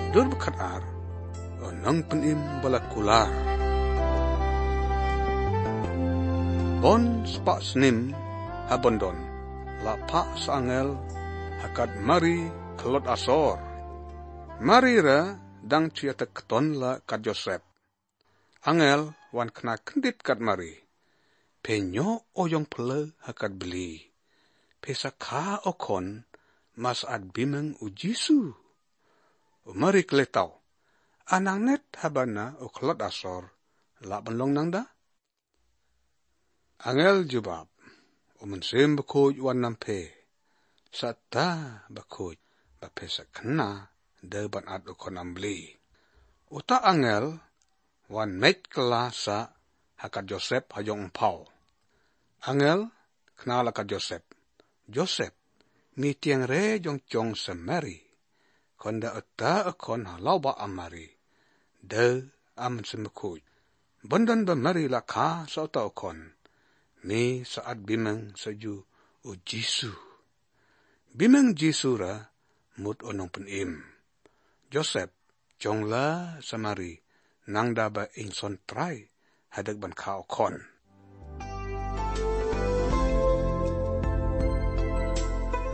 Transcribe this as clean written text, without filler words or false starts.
dur bekatar nang penim balakular. Bon spak snim habondon la pak sangel hakat mari kelot asor. Marira dang ciata keton la kat Joseph. Angel wan kena kendit kat mari. Penyo oyong pele hakat beli. Pesaka okon mas ad bimeng ujisu. Mari keletau. Anang net habana kelot asor la benlong nang da. Angel jubab. Umensim bakuj wan nampe. Sata bakuj bapesa kena deban ad okon ambli. Uta angel wan met kelasa hakat Joseph hajong empau. Angel kenal hakat Joseph. Joseph, mi tiang re jong chong semari. Konda uta okon halau ba amari. De amen semakuj. Bondan bamari laka sa uta okon. Mi saat bimeng saju ujisu. Bimeng jisu ra mut onong penim. Joseph jongla samari nang daba inson try hadag ban ka okon.